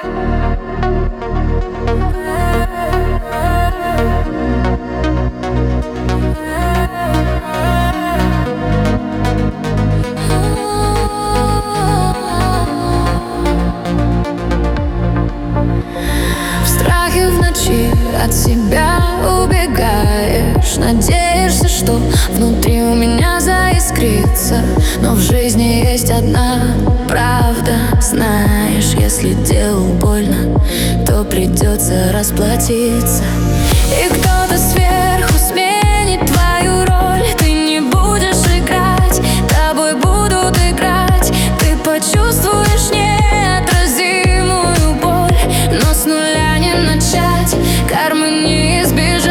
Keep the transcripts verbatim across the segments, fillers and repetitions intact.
От себя убегаешь, надеешься, что внутри у меня заискрится. Но в жизни есть одна правда. Знаешь, если делал больно, то придется расплатиться. И кто-то сверху сменит твою роль. Ты не будешь играть, тобой будут играть. Ты почувствуешь неотразимую боль, но с нуля не начать, кармы не избежать.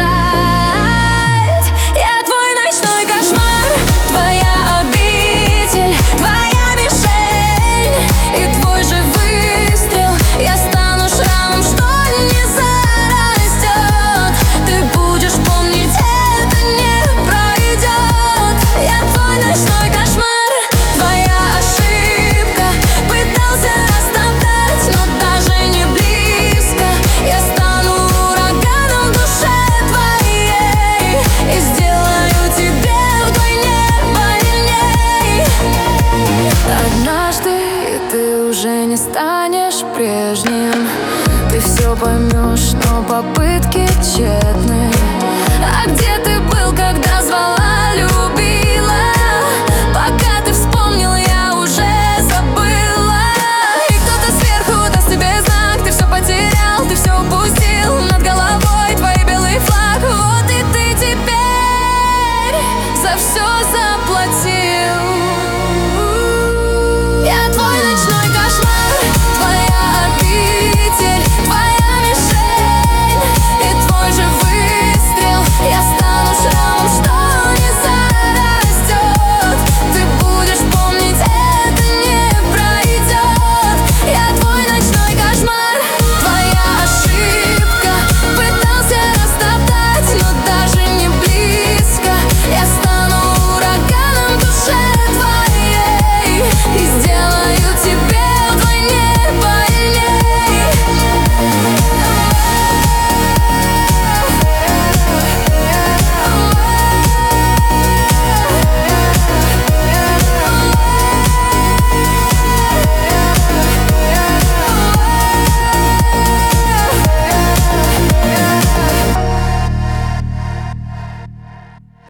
Я твой ночной кошмар, твоя обитель, твоя мишень и твой же выстрел. Я стану шрамом, что не зарастет. Ты будешь помнить, это не пройдет. Я твой ночной кошмар, твоя ошибка. Пытался растоптать, но даже не близко. Я стану ураганом в душе твоей и сделаю тебе вдвойне больней. Однажды ты уже не станешь прежним. Ты все поймешь, но попытки тщетны. А где ты был?